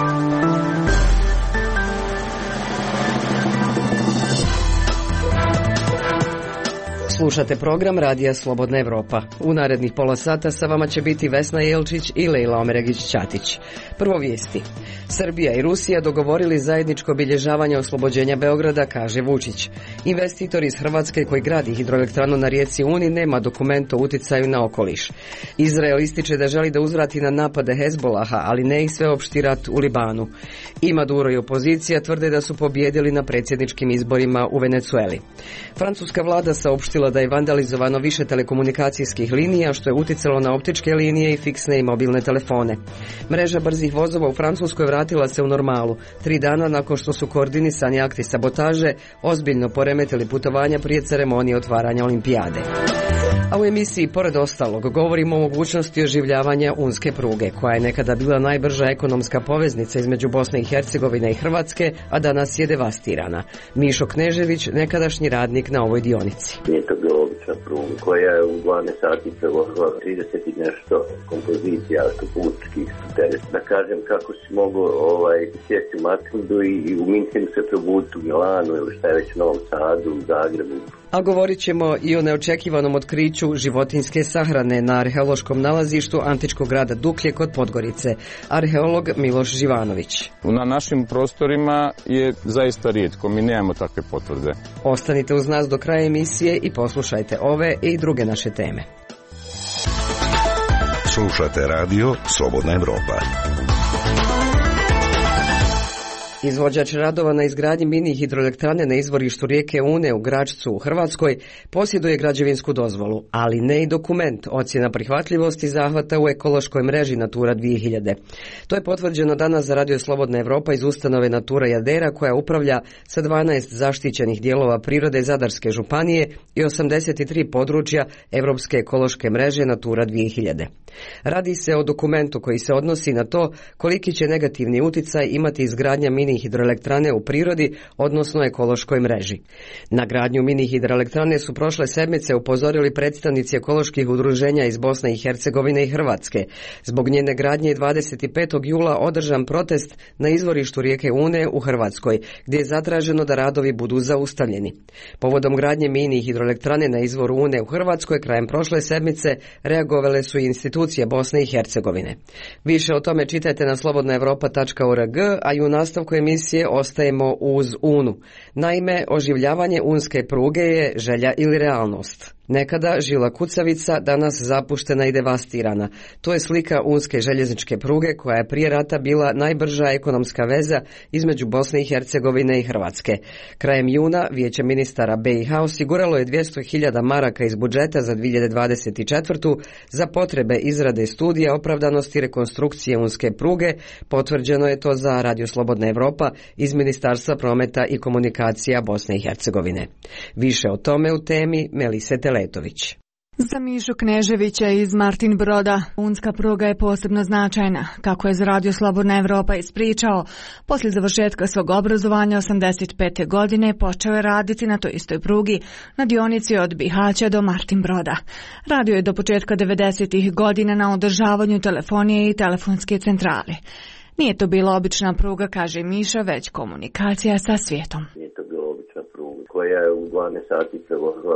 Slušate program Radija Slobodna Evropa. U narednih pola sata sa vama će biti Vesna Jelčić i Lejla Omeregić-Ćatić. Prvo vijesti. Srbija i Rusija dogovorili zajedničko obilježavanje oslobođenja Beograda, kaže Vučić. Investitor iz Hrvatske koji gradi hidroelektranu na rijeci Uni nema dokument o uticaju na okoliš. Izrael ističe da želi da uzvrati na napade Hezbolaha, ali ne i sveopšti rat u Libanu. I Maduro i opozicija tvrde da su pobjedili na predsjedničkim izborima u Venecueli. Francuska vlada saopštila da je vandalizovano više telekomunikacijskih linija, što je uticalo na optičke linije i fiksne i mobilne telefone. Mreža brzih vozova u Francuskoj vratila se u normalu, 3 dana nakon što su koordinisani akti sabotaže ozbiljno poremetili putovanja prije ceremonije otvaranja olimpijade. A u emisiji, pored ostalog, govorimo o mogućnosti oživljavanja unske pruge, koja je nekada bila najbrža ekonomska poveznica između Bosne i Hercegovine i Hrvatske, a danas je devastirana. Mišo Knežević, nekadašnji radnik na ovoj dionici. Nije to bila obična pruga koja je u 12 sati prevozila 30 i nešto kompozicija putničkih teret. Da kažem kako si mogu sjesti u Matvildu i u Minhenu se probuditi u Milanu ili šta je već u Novom Sadu, u Zagrebu. A govorit ćemo i o neočekivanom otkriću životinjske sahrane na arheološkom nalazištu antičkog grada Duklje kod Podgorice. Arheolog Miloš Živanović. Na našim prostorima je zaista rijetko, mi nemamo takve potvrde. Ostanite uz nas do kraja emisije i poslušajte ove i druge naše teme. Slušate radio Slobodna Evropa. Izvođač radova na izgradnji mini hidroelektrane na izvorištu rijeke Une u Gračcu u Hrvatskoj posjeduje građevinsku dozvolu, ali ne i dokument ocjena prihvatljivosti zahvata u ekološkoj mreži Natura 2000. To je potvrđeno danas za Radio Slobodna Evropa iz ustanove Natura Jadera, koja upravlja sa 12 zaštićenih dijelova prirode Zadarske županije i 83 područja Europske ekološke mreže Natura 2000. Radi se o dokumentu koji se odnosi na to koliki će negativni uticaj imati izgradnja mini hidroelektrane u prirodi, odnosno ekološkoj mreži. Na gradnju mini hidroelektrane su prošle sedmice upozorili predstavnici ekoloških udruženja iz Bosne i Hercegovine i Hrvatske. Zbog njene gradnje je 25. jula održan protest na izvorištu rijeke Une u Hrvatskoj, gdje je zatraženo da radovi budu zaustavljeni. Povodom gradnje mini hidroelektrane na izvoru Une u Hrvatskoj krajem prošle sedmice reagovale su i institucije Bosne i Hercegovine. Više o tome čitajte na slobodnaevropa.org, a i u nastavku emisije ostajemo uz Unu. Naime, oživljavanje unske pruge je želja ili realnost. Nekada žila kucavica, danas zapuštena i devastirana. To je slika unske željezničke pruge koja je prije rata bila najbrža ekonomska veza između Bosne i Hercegovine i Hrvatske. Krajem juna Vijeće ministara BiH osiguralo je 200.000 maraka iz budžeta za 2024. za potrebe izrade studija opravdanosti rekonstrukcije unske pruge. Potvrđeno je to za Radio Slobodna Evropa iz Ministarstva prometa i komunikacija Bosne i Hercegovine. Više o tome u temi Melise Teletović. Za Mišu Kneževića iz Martin Broda, unska pruga je posebno značajna. Kako je za Radio Slobodna Evropa ispričao, poslije završetka svog obrazovanja 85. godine počeo je raditi na toj istoj prugi na dionici od Bihaća do Martin Broda. Radio je do početka 90. godina na održavanju telefonije i telefonske centrale. Nije to bila obična pruga, kaže Miša, već komunikacija sa svijetom. Koja je u 12 sati prevozila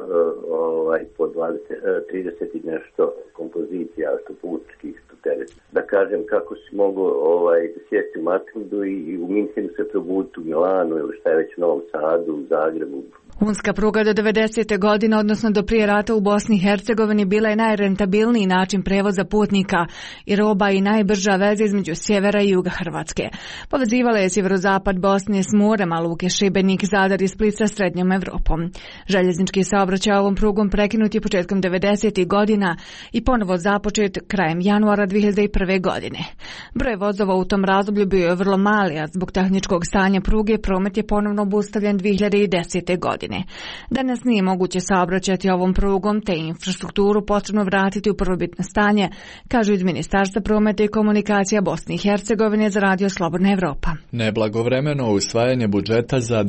po 30 i nešto kompozicija putničkih teret. Da kažem kako si mogu sjesti u Matvildu i u Minhenu se probuditi u Milanu ili šta je već u Novom Sadu, u Zagrebu. Unska pruga do 90. godine, odnosno do prije rata u Bosni i Hercegovini, bila je najrentabilniji način prevoza putnika i roba i najbrža veza između sjevera i juga Hrvatske. Povezivala je sjeverozapad Bosne s morem, a luke Šibenik, Zadar i Split sa srednjom Evropom. Željeznički saobraćaj ovom prugom prekinut je početkom 90. godina i ponovo započet krajem januara 2001. godine. Broj vozova u tom razdoblju bio je vrlo mali, a zbog tehničkog stanja pruge promet je ponovno obustavljen 2010. godine. Danas nije moguće saobraćati ovom prugom, te infrastrukturu potrebno vratiti u prvobitno stanje, kažu iz Ministarstva prometa i komunikacija Bosne i Hercegovine za Radio Slobodna Evropa. Neblagovremeno usvajanje budžeta za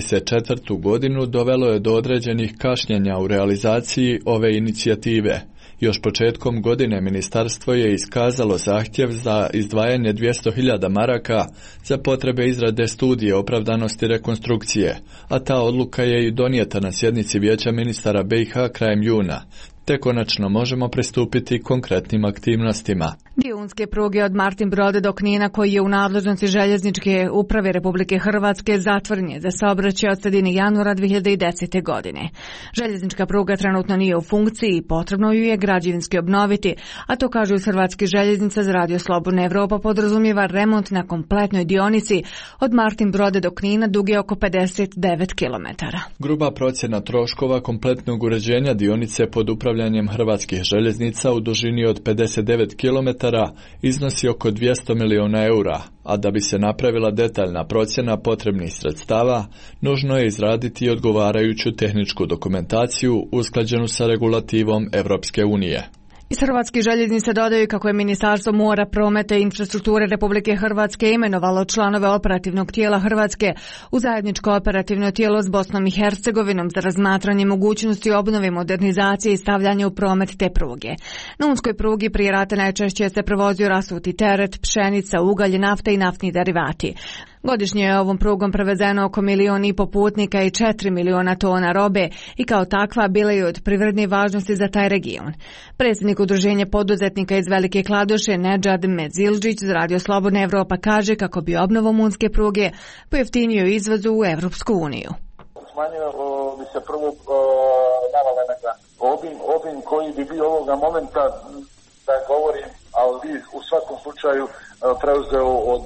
2024. godinu dovelo je do određenih kašnjenja u realizaciji ove inicijative. Još početkom godine ministarstvo je iskazalo zahtjev za izdvajanje 200.000 maraka za potrebe izrade studije opravdanosti rekonstrukcije, a ta odluka je i donijeta na sjednici Vijeća ministara BiH krajem juna. Te konačno možemo pristupiti konkretnim aktivnostima. Dio unske pruge od Martin Brode do Knina, koji je u nadležnosti željezničke uprave Republike Hrvatske, zatvoren je za saobraćaj od sredine januara 2010. godine. Željeznička pruga trenutno nije u funkciji i potrebno ju je građevinski obnoviti, a to kažu iz Hrvatskih željeznica. Za Radio Slobodna Evropa podrazumijeva remont na kompletnoj dionici od Martin Brode do Knina duge oko 59 km. Gruba procjena troškova kompletnog uređenja dionice pod upravljanjem Hrvatskih željeznica u dužini od 59 km iznosi oko 200 milijuna eura, a da bi se napravila detaljna procjena potrebnih sredstava, nužno je izraditi odgovarajuću tehničku dokumentaciju usklađenu sa regulativom Europske unije. Iz Hrvatskih željeznica dodaju kako je Ministarstvo mora, prometa i infrastrukture Republike Hrvatske imenovalo članove operativnog tijela Hrvatske u zajedničko operativno tijelo s Bosnom i Hercegovinom za razmatranje mogućnosti obnove, modernizacije i stavljanja u promet te pruge. Na unskoj prugi prije rata najčešće se prevozio rasuti teret, pšenica, ugalj, nafta i naftni derivati. Godišnje je ovom prugom prevezeno oko 1,5 miliona putnika i 4 miliona tona robe i kao takva bila je od privredne važnosti za taj region. Predsjednik Udruženja poduzetnika iz Velike Kladuše Nedžad Medzildžić za Radio Slobodna Evropa kaže kako bi obnovom unske pruge pojeftinio izvoz u Evropsku uniju. Smanjio bi se prvo navalenega obim koji bi bio ovoga momenta, da govorim, ali u svakom slučaju preuzeo od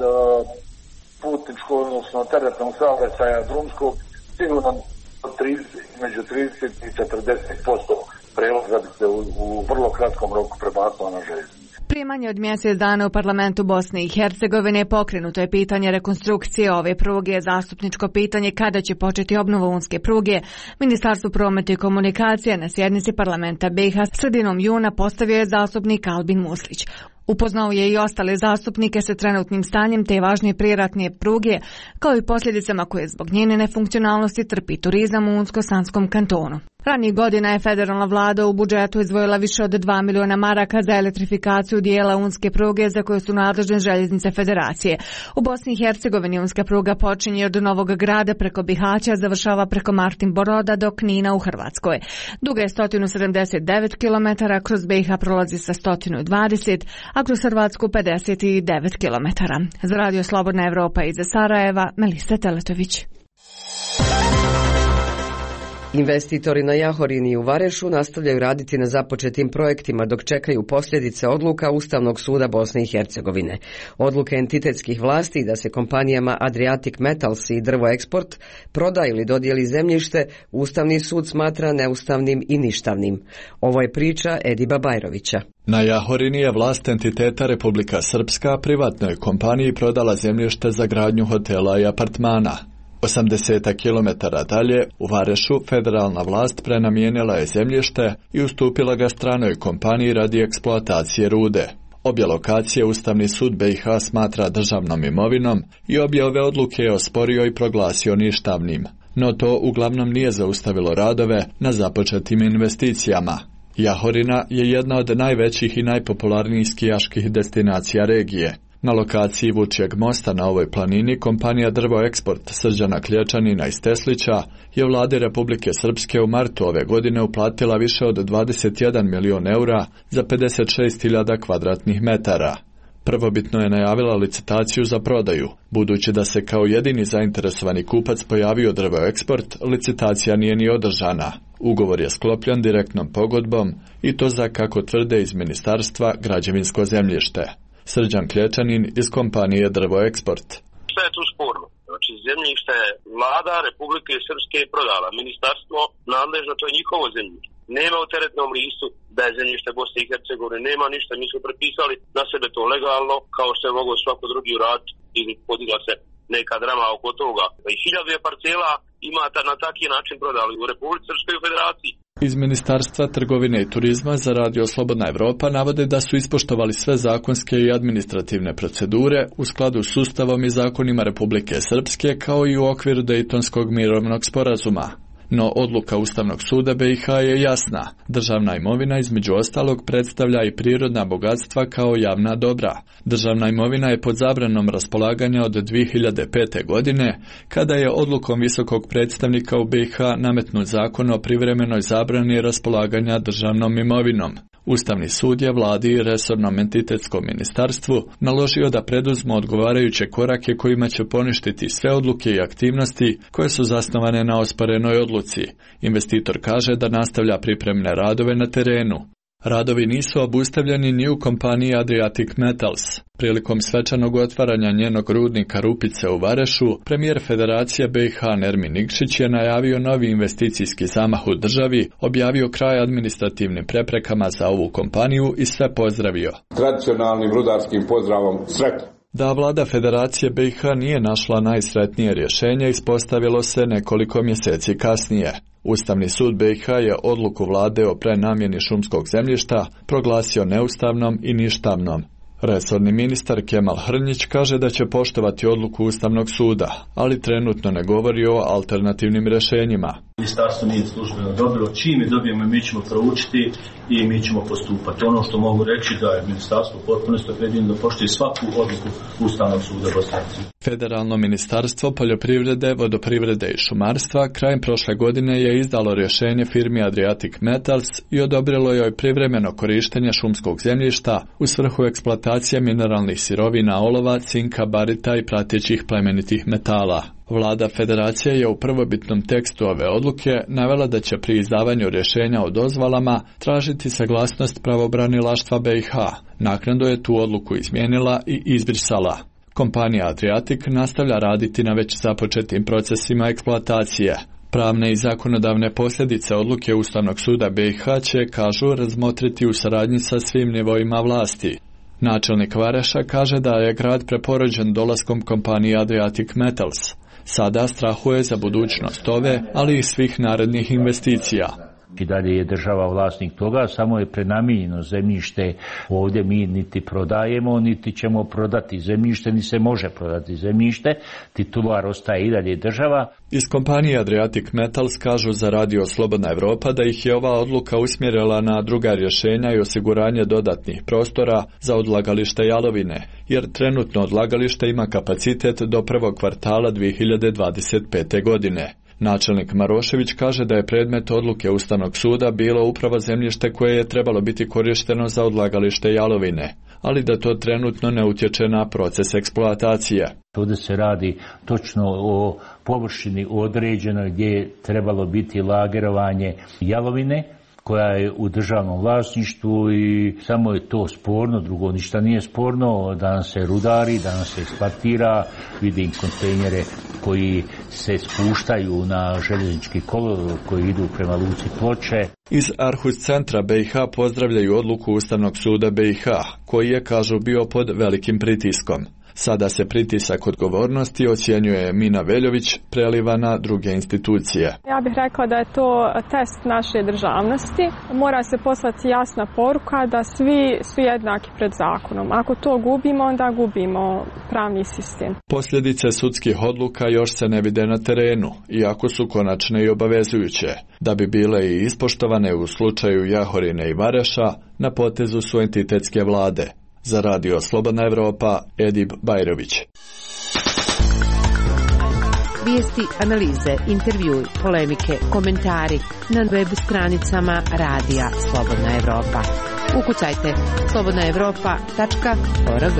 putničkog, odnosno teretnog saobraćaja drumskog, sigurno među 30 i 40% prevoza bi se u vrlo kratkom roku prebacilo na željeznicu. Prije manje od mjesec dana u parlamentu Bosne i Hercegovine pokrenuto je pitanje rekonstrukcije ove pruge. Zastupničko pitanje kada će početi obnova unske pruge Ministarstvo prometa i komunikacije na sjednici parlamenta BiH sredinom juna postavio je zastupnik Albin Muslić. Upoznao je i ostale zastupnike sa trenutnim stanjem te važnije prijeratne pruge, kao i posljedicama koje zbog njene nefunkcionalnosti trpi turizam u Unsko-Sanskom kantonu. Ranijih godina je federalna vlada u budžetu izdvojila više od 2 miliona maraka za elektrifikaciju dijela unske pruge za koje su nadležne željeznice federacije. U Bosni i Hercegovini unska pruga počinje od Novog Grada preko Bihaća, završava preko Martin Broda do Knina u Hrvatskoj. Duga je 179 km, kroz BiH prolazi sa 120, a kroz Hrvatsku 59 km. Za Radio Slobodna Evropa iz Sarajeva, Melisa Teletović. Investitori na Jahorini i u Varešu nastavljaju raditi na započetim projektima dok čekaju posljedice odluka Ustavnog suda Bosne i Hercegovine. Odluke entitetskih vlasti da se kompanijama Adriatic Metals i Drvo Eksport proda ili dodijeli zemljište, Ustavni sud smatra neustavnim i ništavnim. Ovo je priča Ediba Bajrovića. Na Jahorini je vlast entiteta Republika Srpska privatnoj kompaniji prodala zemljište za gradnju hotela i apartmana. 80 km dalje, u Varešu, federalna vlast prenamijenila je zemljište i ustupila ga stranoj kompaniji radi eksploatacije rude. Obje lokacije Ustavni sud BiH smatra državnom imovinom i obje ove odluke je osporio i proglasio ništavnim. No to uglavnom nije zaustavilo radove na započetim investicijama. Jahorina je jedna od najvećih i najpopularnijih skijaških destinacija regije. Na lokaciji Vučjeg mosta na ovoj planini kompanija Drvo Eksport Srđana Klječanina iz Teslića je vladi Republike Srpske u martu ove godine uplatila više od 21 milion eura za 56.000 kvadratnih metara. Prvobitno je najavila licitaciju za prodaju. Budući da se kao jedini zainteresovani kupac pojavio Drvo Eksport, licitacija nije ni održana. Ugovor je sklopljen direktnom pogodbom i to za, kako tvrde iz ministarstva, građevinsko zemljište. Srđan Klječanin iz kompanije Drvo Eksport. Šta je tu sporno? Znači, zemljište vlada Republike Srpske je prodala. Ministarstvo nadležno, to je njihovo zemljište. Nema u teretnom listu da je zemljište Bosne i Hercegovine, nema ništa, mi smo prepisali na sebe to legalno, kao što je mogao svako drugi uraditi ili podigla se neka drama oko toga. I 1000 parcela imate na taki način prodali u Republici Srpskoj federaciji. Iz Ministarstva trgovine i turizma za Radio Slobodna Evropa navode da su ispoštovali sve zakonske i administrativne procedure u skladu s Ustavom i zakonima Republike Srpske kao i u okviru Dejtonskog mirovnog sporazuma. No odluka Ustavnog suda BiH je jasna. Državna imovina između ostalog predstavlja i prirodna bogatstva kao javna dobra. Državna imovina je pod zabranom raspolaganja od 2005. godine, kada je odlukom visokog predstavnika u BiH nametnut zakon o privremenoj zabrani raspolaganja državnom imovinom. Ustavni sud je vladi i resornom entitetskom ministarstvu naložio da preduzmu odgovarajuće korake kojima će poništiti sve odluke i aktivnosti koje su zasnovane na osporenoj odluci. Investitor kaže da nastavlja pripremne radove na terenu. Radovi nisu obustavljeni ni u kompaniji Adriatic Metals. Prilikom svečanog otvaranja njenog rudnika Rupice u Varešu, premijer Federacije BiH Nermin Nikšić je najavio novi investicijski zamah u državi, objavio kraj administrativnim preprekama za ovu kompaniju i sve pozdravio. Tradicionalnim rudarskim pozdravom sretno. Da vlada Federacije BiH nije našla najsretnije rješenje, ispostavilo se nekoliko mjeseci kasnije. Ustavni sud BiH je odluku vlade o prenamjeni šumskog zemljišta proglasio neustavnom i ništavnom. Resorni ministar Kemal Hrnjić kaže da će poštovati odluku Ustavnog suda, ali trenutno ne govori o alternativnim rješenjima. Ministarstvo nije službeno dobilo, čim je dobijemo mi ćemo proučiti i mi ćemo postupati. Ono što mogu reći da je ministarstvo potpuno opredjeljeno da poštuje svaku odluku Ustavnog suda BiH. Federalno ministarstvo poljoprivrede, vodoprivrede i šumarstva krajem prošle godine je izdalo rješenje firmi Adriatic Metals i odobrilo joj privremeno korištenje šumskog zemljišta u svrhu eksploatacije mineralnih sirovina olova, cinka, barita i pratećih plemenitih metala. Vlada Federacije je u prvobitnom tekstu ove odluke navela da će pri izdavanju rješenja o dozvolama tražiti saglasnost pravobranilaštva BiH. Naknadno je tu odluku izmijenila i izbrisala. Kompanija Adriatic nastavlja raditi na već započetim procesima eksploatacije. Pravne i zakonodavne posljedice odluke Ustavnog suda BiH će, kažu, razmotriti u saradnji sa svim nivoima vlasti. Načelnik Vareša kaže da je grad preporođen dolaskom kompanije Adriatic Metals. Sada strahuje za budućnost ove, ali i svih narednih investicija. I dalje je država vlasnik toga, samo je prenamijenjeno zemljište. Ovdje mi niti prodajemo, niti ćemo prodati zemljište, ni se može prodati zemljište. Titular ostaje i dalje država. Iz kompanije Adriatic Metals kažu za Radio Slobodna Evropa da ih je ova odluka usmjerila na druga rješenja i osiguranje dodatnih prostora za odlagalište jalovine, jer trenutno odlagalište ima kapacitet do prvog kvartala 2025. godine. Načelnik Marošević kaže da je predmet odluke Ustavnog suda bilo upravo zemljište koje je trebalo biti korišteno za odlagalište jalovine, ali da to trenutno ne utječe na proces eksploatacije. Ovdje se radi točno o površini određenoj gdje je trebalo biti lagerovanje jalovine, koja je u državnom vlasništvu i samo je to sporno, drugo ništa nije sporno, danas se rudari, danas se eksploatira, vidim kontejnere koji se spuštaju na željeznički kolodvor koji idu prema luci Ploče. Iz Arhus centra BiH pozdravljaju odluku Ustavnog suda BiH, koji je, kažu, bio pod velikim pritiskom. Sada se pritisak odgovornosti, ocjenjuje Mina Veljović, preliva na druge institucije. Ja bih rekla da je to test naše državnosti. Mora se poslati jasna poruka da svi su jednaki pred zakonom. Ako to gubimo, onda gubimo pravni sistem. Posljedice sudskih odluka još se ne vide na terenu, iako su konačne i obavezujuće. Da bi bile i ispoštovane u slučaju Jahorine i Vareša, na potezu su entitetske vlade. Za Radio Slobodna Evropa, Edib Bajrović. Vijesti, analize, intervjui, polemike, komentari na web stranicama Radija Slobodna Evropa. Ukucajte slobodnaevropa.org.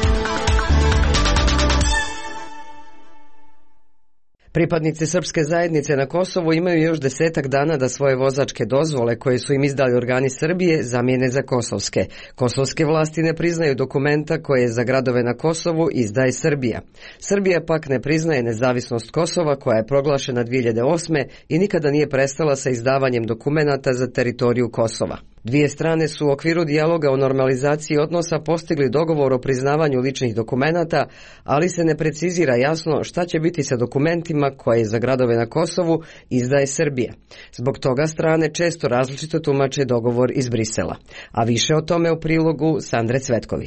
Pripadnici srpske zajednice na Kosovu imaju još 10 dana da svoje vozačke dozvole koje su im izdali organi Srbije zamijene za kosovske. Kosovske vlasti ne priznaju dokumenta koje za gradove na Kosovu izdaje Srbija. Srbija pak ne priznaje nezavisnost Kosova koja je proglašena 2008. i nikada nije prestala sa izdavanjem dokumenata za teritoriju Kosova. Dvije strane su u okviru dijaloga o normalizaciji odnosa postigli dogovor o priznavanju ličnih dokumenata, ali se ne precizira jasno šta će biti sa dokumentima koje za gradove na Kosovu izdaje Srbija. Zbog toga strane često različito tumače dogovor iz Brisela. A više o tome u prilogu Sandre Cvetković.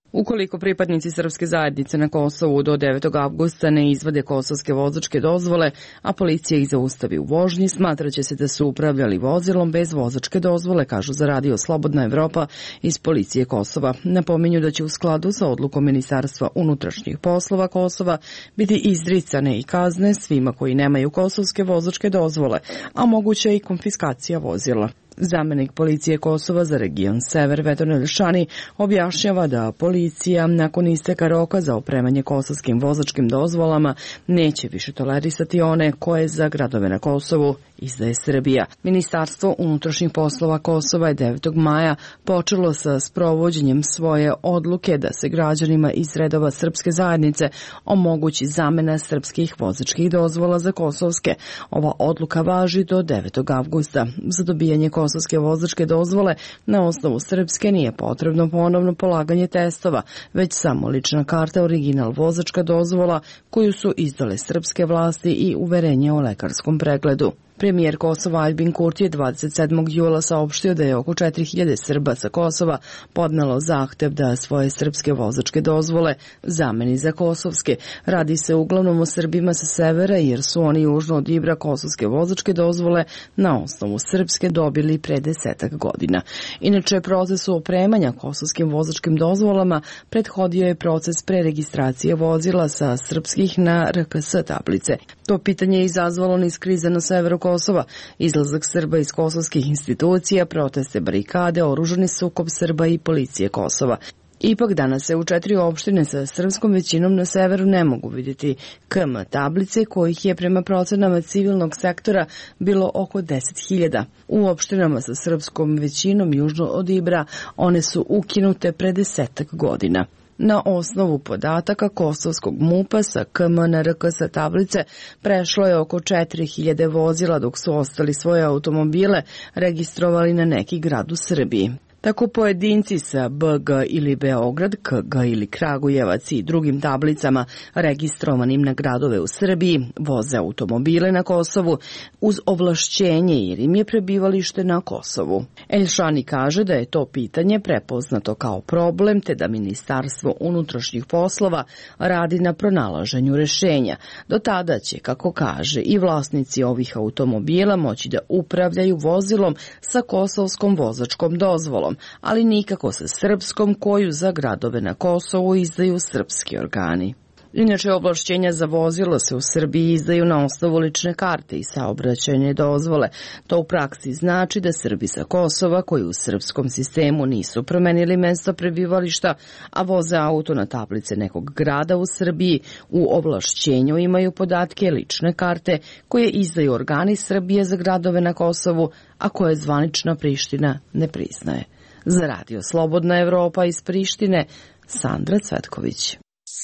Ukoliko pripadnici srpske zajednice na Kosovu do 9. avgusta ne izvade kosovske vozačke dozvole, a policija ih zaustavi u vožnji, smatraće se da su upravljali vozilom bez vozačke dozvole, kažu za radio Slobodna Evropa iz policije Kosova. Napominju da će u skladu sa odlukom Ministarstva unutrašnjih poslova Kosova biti izricane i kazne svima koji nemaju kosovske vozačke dozvole, a moguća i konfiskacija vozila. Zamenik policije Kosova za region Sever Vedran Elšani objašnjava da policija nakon isteka roka za opremanje kosovskim vozačkim dozvolama neće više tolerisati one koje za gradove na Kosovu izdaje Srbija. Ministarstvo unutrašnjih poslova Kosova je 9. maja počelo sa sprovođenjem svoje odluke da se građanima iz redova srpske zajednice omogući zamena srpskih vozačkih dozvola za kosovske. Ova odluka važi do 9. avgusta. Za dobijanje kosovske vozačke dozvole na osnovu srpske nije potrebno ponovno polaganje testova, već samo lična karta, original vozačka dozvola koju su izdale srpske vlasti i uverenje o lekarskom pregledu. Premijer Kosova Aljbin Kurti je 27. jula saopštio da je oko 4000 Srba sa Kosova podnelo zahtev da svoje srpske vozačke dozvole zameni za kosovske. Radi se uglavnom o Srbima sa severa jer su oni južno od Ibra kosovske vozačke dozvole na osnovu srpske dobili pre 10 godina. Inače, procesu opremanja kosovskim vozačkim dozvolama prethodio je proces preregistracije vozila sa srpskih na RKS tablice. To pitanje je izazvalo niz krize na severu Kosova, izlazak Srba iz kosovskih institucija, proteste, barikade, oružani sukob Srba i policije Kosova. Ipak danas se u 4 opštine sa srpskom većinom na severu ne mogu vidjeti KM tablice kojih je prema procenama civilnog sektora bilo oko 10.000. U opštinama sa srpskom većinom južno od Ibra one su ukinute pre 10 godina. Na osnovu podataka kosovskog MUP-a sa KM na RKS tablice prešlo je oko 4000 vozila, dok su ostali svoje automobile registrovali na neki grad u Srbiji. Tako pojedinci sa BG ili Beograd, KG ili Kragujevac i drugim tablicama registrovanim na gradove u Srbiji voze automobile na Kosovu uz ovlašćenje jer im je prebivalište na Kosovu. Elšani kaže da je to pitanje prepoznato kao problem te da Ministarstvo unutrašnjih poslova radi na pronalaženju rešenja. Do tada će, kako kaže, i vlasnici ovih automobila moći da upravljaju vozilom sa kosovskom vozačkom dozvolom, ali nikako sa srpskom koju za gradove na Kosovu izdaju srpski organi. Inače, ovlašćenja za vozilo se u Srbiji izdaju na osnovu lične karte i saobraćajne dozvole. To u praksi znači da Srbi sa Kosova koji u srpskom sistemu nisu promenili mesto prebivališta, a voze auto na tablice nekog grada u Srbiji, u ovlašćenju imaju podatke lične karte koje izdaju organi Srbije za gradove na Kosovu, a koje zvanična Priština ne priznaje. Za radio Slobodna Evropa iz Prištine, Sandra Cvetković.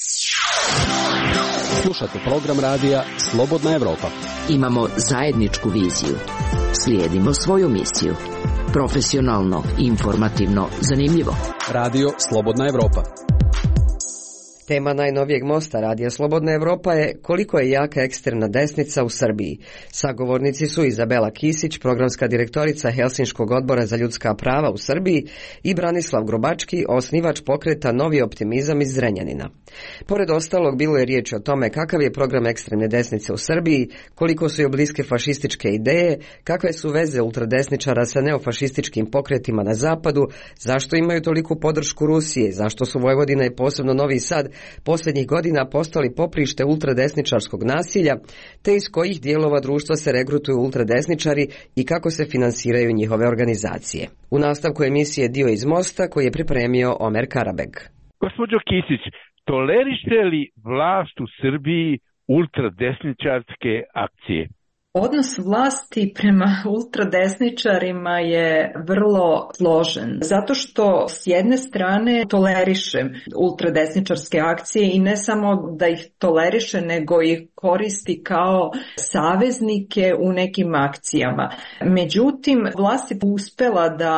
Slušate program radija Slobodna Evropa. Imamo zajedničku viziju. Slijedimo svoju misiju. Profesionalno, informativno, zanimljivo. Radio Slobodna Evropa. Tema najnovijeg mosta Radija Slobodna Evropa je koliko je jaka ekstremna desnica u Srbiji. Sagovornici su Izabela Kisić, programska direktorica Helsinškog odbora za ljudska prava u Srbiji, i Branislav Grobački, osnivač pokreta Novi optimizam iz Zrenjanina. Pored ostalog, bilo je riječ o tome kakav je program ekstremne desnice u Srbiji, koliko su joj bliske fašističke ideje, kakve su veze ultradesničara sa neofašističkim pokretima na zapadu, zašto imaju toliku podršku Rusije, zašto su Vojvodina i posebno Novi Sad posljednjih godina postali poprište ultradesničarskog nasilja, te iz kojih dijelova društva se regrutuju ultradesničari i kako se finansiraju njihove organizacije. U nastavku emisije dio iz mosta koji je pripremio Omer Karabeg. Gospođo Kisić, tolerište li vlast u Srbiji ultradesničarske akcije? Odnos vlasti prema ultradesničarima je vrlo složen, zato što s jedne strane toleriše ultradesničarske akcije i ne samo da ih toleriše, nego ih koristi kao saveznike u nekim akcijama. Međutim, vlast je uspela da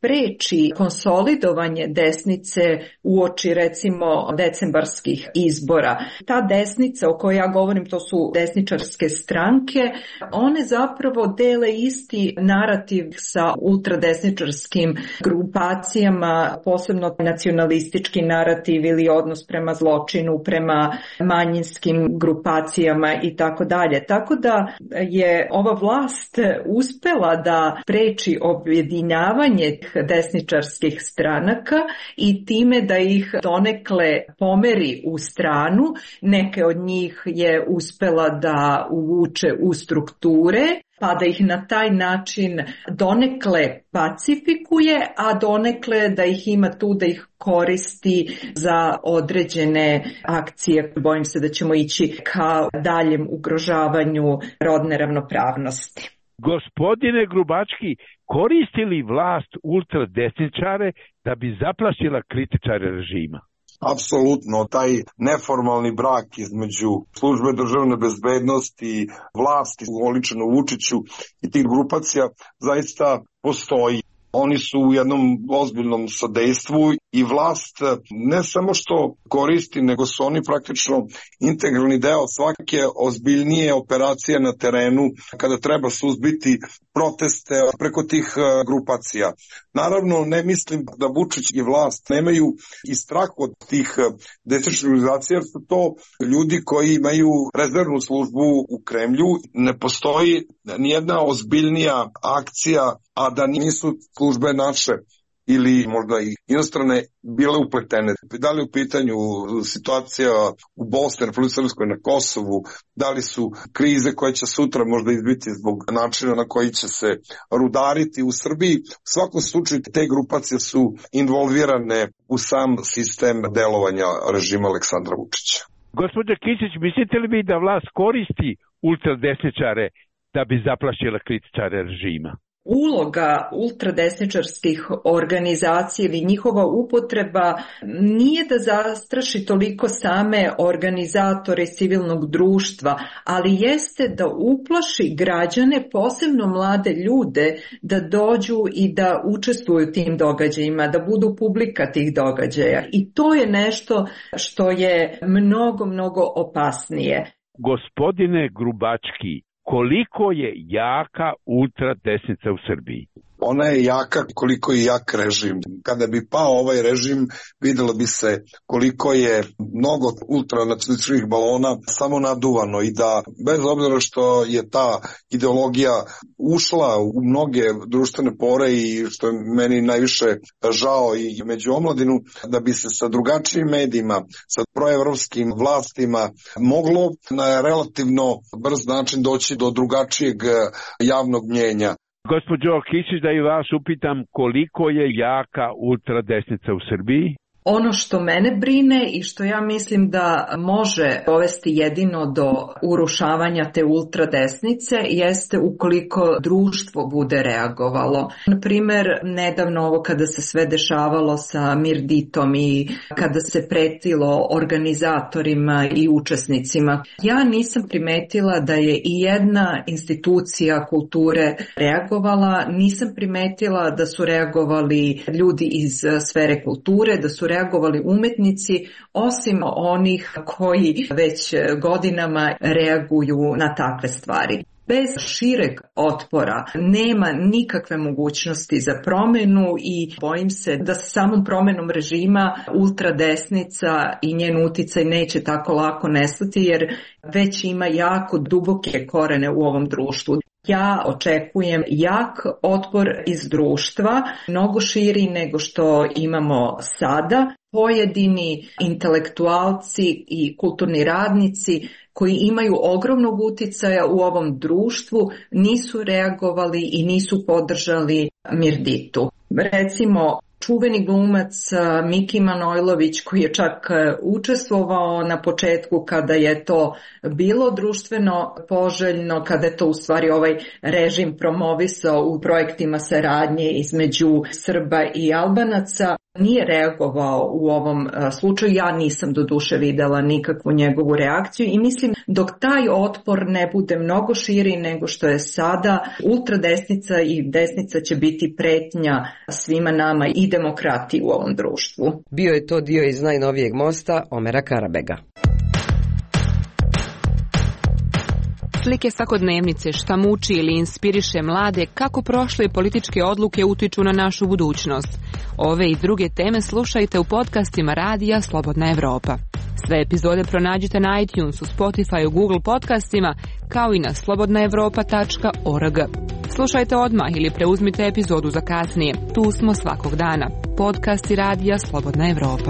spreči konsolidovanje desnice uoči recimo decembarskih izbora. Ta desnica o kojoj ja govorim, to su desničarske stranke, one zapravo dele isti narativ sa ultradesničarskim grupacijama, posebno nacionalistički narativ ili odnos prema zločinu, prema manjinskim grupacijama i tako dalje. Tako da je ova vlast uspela da preči objedinjavanje desničarskih stranaka i time da ih donekle pomeri u stranu. Neke od njih je uspela da uvuče u strukture, pa da ih na taj način donekle pacifikuje, a donekle da ih ima tu da ih koristi za određene akcije. Bojim se da ćemo ići ka daljem ugrožavanju rodne ravnopravnosti. Gospodine Grubački, koristi li vlast ultradesničare da bi zaplašila kritičare režima? Apsolutno, taj neformalni brak između službe državne bezbednosti, vlasti oličeno Vučiću i tih grupacija zaista postoji. Oni su u jednom ozbiljnom sadejstvu i vlast ne samo što koristi, nego su oni praktično integralni deo svake ozbiljnije operacije na terenu kada treba suzbiti proteste preko tih grupacija. Naravno, ne mislim da Vučić i vlast nemaju i strah od tih desničarskih organizacija, jer su to ljudi koji imaju rezervnu službu u Kremlju. Ne postoji nijedna ozbiljnija akcija, a da nisu službe naše ili možda i inostrane bile upletene. Da li u pitanju situacija u Bosni, Republici Srpskoj, na Kosovu, da li su krize koje će sutra možda izbiti zbog načina na koji će se rudariti u Srbiji. U svakom slučaju te grupacije su involvirane u sam sistem delovanja režima Aleksandra Vučića. Gospođa Kisić, mislite li vi da vlast koristi ultradesničare da bi zaplašila kritičare režima? Uloga ultradesničarskih organizacija ili njihova upotreba nije da zastraši toliko same organizatore civilnog društva, ali jeste da uplaši građane, posebno mlade ljude, da dođu i da učestvuju u tim događajima, da budu publika tih događaja. I to je nešto što je mnogo opasnije. Gospodine Grubački, koliko je jaka ultradesnica u Srbiji? Ona je jaka koliko je jak režim. Kada bi pao ovaj režim, videlo bi se koliko je mnogo ultranacionalističkih balona samo naduvano i da bez obzira što je ta ideologija ušla u mnoge društvene pore i što je meni najviše žao i među omladinu, da bi se sa drugačijim medijima, sa proevropskim vlastima moglo na relativno brz način doći do drugačijeg javnog mnjenja. Gospođo Kisić, da i vas upitam koliko je jaka ultradesnica u Srbiji? Ono što mene brine i što ja mislim da može dovesti jedino do urušavanja te ultradesnice jeste ukoliko društvo bude reagovalo. Na primjer, nedavno ovo kada se sve dešavalo sa Mirditom i kada se pretilo organizatorima i učesnicima, ja nisam primetila da je i jedna institucija kulture reagovala, nisam primetila da su reagovali ljudi iz sfere kulture, da su reagovali umetnici, osim onih koji već godinama reaguju na takve stvari. Bez šireg otpora nema nikakve mogućnosti za promjenu i bojim se da sa samom promjenom režima ultradesnica i njen uticaj neće tako lako nestati jer već ima jako duboke korene u ovom društvu. Ja očekujem jak otpor iz društva, mnogo širi nego što imamo sada. Pojedini intelektualci i kulturni radnici koji imaju ogromnog uticaja u ovom društvu nisu reagovali i nisu podržali Mirditu. Recimo, čuveni glumac Miki Manojlović koji je čak učestvovao na početku kada je to bilo društveno poželjno, kada je to u stvari ovaj režim promovisao u projektima saradnje između Srba i Albanaca, nije reagovao u ovom slučaju. Ja nisam do duše videla nikakvu njegovu reakciju i mislim dok taj otpor ne bude mnogo širi nego što je sada, ultradesnica i desnica će biti pretnja svima nama i demokratiji u ovom društvu. Bio je to dio iz najnovijeg mosta Omera Karabega. Slike svakodnevnice, šta muči ili inspiriše mlade, kako prošle političke odluke utiču na našu budućnost. Ove i druge teme slušajte u podcastima Radija Slobodna Evropa. Sve epizode pronađite na iTunesu, Spotify, Google podcastima, kao i na slobodnaevropa.org. Slušajte odmah ili preuzmite epizodu za kasnije. Tu smo svakog dana. Podcasti Radija Slobodna Evropa.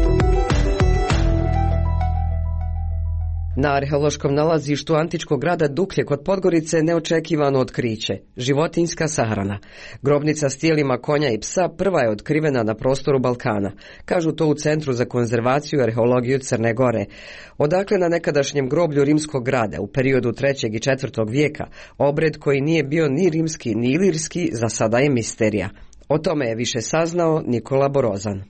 Na arheološkom nalazištu antičkog grada Duklje kod Podgorice neočekivano otkriće, životinjska sahrana. Grobnica s tijelima konja i psa prva je otkrivena na prostoru Balkana, kažu to u Centru za konzervaciju i arheologiju Crne Gore. Odakle na nekadašnjem groblju rimskog grada u periodu 3. i 4. vijeka, obred koji nije bio ni rimski ni ilirski, za sada je misterija. O tome je više saznao Nikola Borozan.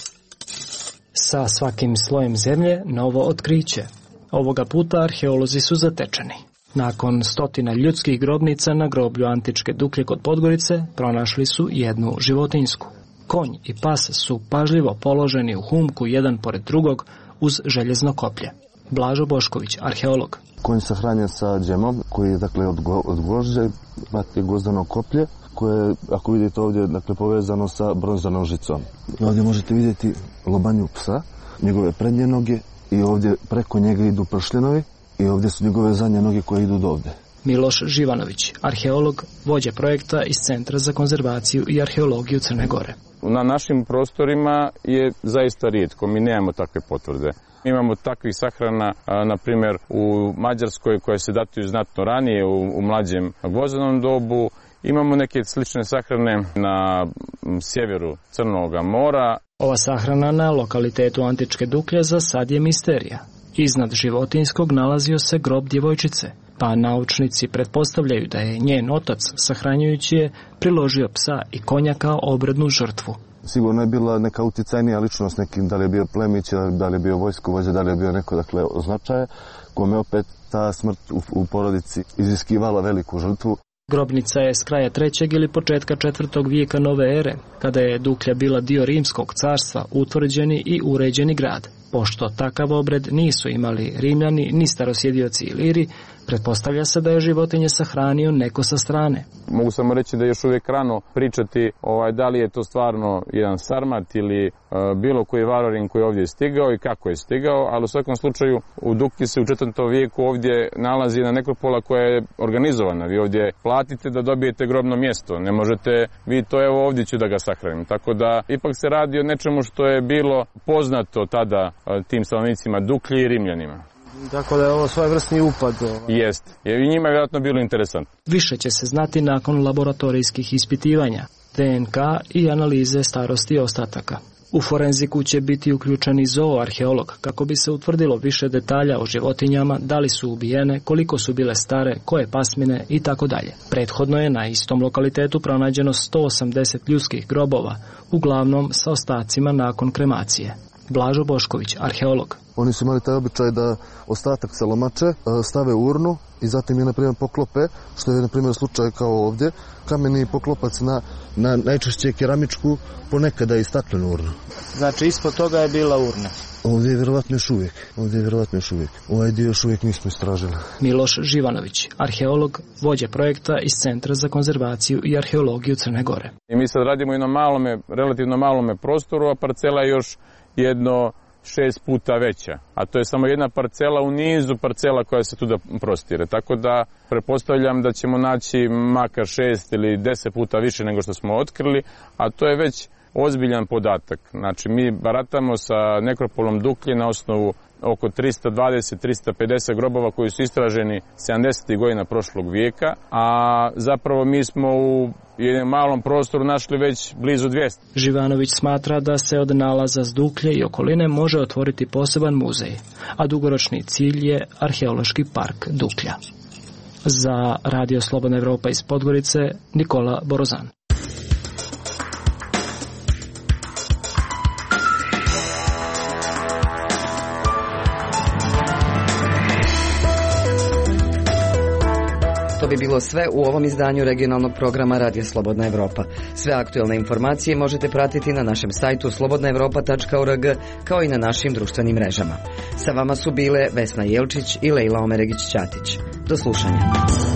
Sa svakim slojem zemlje novo otkriće. Ovoga puta arheolozi su zatečeni. Nakon stotina ljudskih grobnica na groblju antičke Duklje kod Podgorice pronašli su jednu životinjsku. Konj i pas su pažljivo položeni u humku jedan pored drugog uz željezno koplje. Blažo Bošković, arheolog. Konj sahranjen sa džemom koji je od gvožđa, imate gvozdano koplje koje je, ako vidite ovdje, povezano sa bronzanom žicom. Ovdje možete vidjeti lobanju psa, njegove prednje noge, i ovdje preko njega idu pršljenovi i ovdje su njegove zadnje noge koje idu do ovdje. Miloš Živanović, arheolog, vođa projekta iz Centra za konzervaciju i arheologiju Crne Gore. Na našim prostorima je zaista rijetko, mi nemamo takve potvrde. Imamo takvih sahrana, na primjer, u Mađarskoj koje se datuju znatno ranije, u mlađem gvozdenom dobu. Imamo neke slične sahrane na sjeveru Crnog mora. Ova sahrana na lokalitetu antičke Duklje za sad je misterija. Iznad životinjskog nalazio se grob djevojčice, pa naučnici pretpostavljaju da je njen otac, sahranjujući je, priložio psa i konja kao obrednu žrtvu. Sigurno je bila neka uticajnija ličnost, nekim, da li je bio plemić, da li je bio vojskovođa, da li je bio neko označaje, kome opet ta smrt u porodici iziskivala veliku žrtvu. Grobnica je s kraja 3. ili početka 4. vijeka nove ere, kada je Duklja bila dio Rimskog carstva, utvrđeni i uređeni grad. Pošto takav obred nisu imali Rimljani ni starosjedioci Iliri, pretpostavlja se da je životinje sahranio neko sa strane. Mogu samo reći da je još uvijek rano pričati da li je to stvarno jedan Sarmat ili bilo koji varorin koji je ovdje stigao i kako je stigao, ali u svakom slučaju u Duklji se u 4. vijeku ovdje nalazi jedna nekropola koja je organizovana. Vi ovdje platite da dobijete grobno mjesto, ne možete vi to evo ovdje ću da ga sahranim. Tako da ipak se radi o nečemu što je bilo poznato tada tim stanovnicima Duklji i Rimljanima. Tako da je ovo svojevrsni upad. Jest. I njima je vjerojatno bilo interesantno. Više će se znati nakon laboratorijskih ispitivanja, DNK i analize starosti ostataka. U forenziku će biti uključen i zooarheolog kako bi se utvrdilo više detalja o životinjama, da li su ubijene, koliko su bile stare, koje pasmine i tako dalje. Prethodno je na istom lokalitetu pronađeno 180 ljudskih grobova, uglavnom sa ostacima nakon kremacije. Blažo Bošković, arheolog. Oni su imali taj običaj da ostatak se lomače, stave u urnu i zatim je, na primjer, poklope, što je, na primjer, slučaj kao ovdje, kameni poklopac na najčešće keramičku, ponekada i staklenu urnu. Znači, ispod toga je bila urna? Ovdje je vjerovatno još uvijek. Ovaj dio još uvijek nismo istražili. Miloš Živanović, arheolog, vođa projekta iz Centra za konzervaciju i arheologiju Crne Gore. I mi sad radimo i na relativno malome prostoru, a parcela je još jedno 6 puta veća, a to je samo jedna parcela u nizu parcela koja se tuda prostire. Tako da pretpostavljam da ćemo naći makar 6 ili 10 puta više nego što smo otkrili, a to je već ozbiljan podatak. Znači mi baratamo sa nekropolom Duklje na osnovu oko 320-350 grobova koji su istraženi 70. godina prošlog vijeka, a zapravo mi smo u jednom malom prostoru našli već blizu 200. Živanović smatra da se od nalaza s Duklje i okoline može otvoriti poseban muzej, a dugoročni cilj je arheološki park Duklja. Za Radio Slobodna Evropa iz Podgorice, Nikola Borozan. bi bilo sve u ovom izdanju regionalnog programa Radija Slobodna Evropa. Sve aktuelne informacije možete pratiti na našem sajtu slobodnaevropa.org kao i na našim društvenim mrežama. Sa vama su bile Vesna Jelčić i Lejla Omeregić-Ćatić. Do slušanja.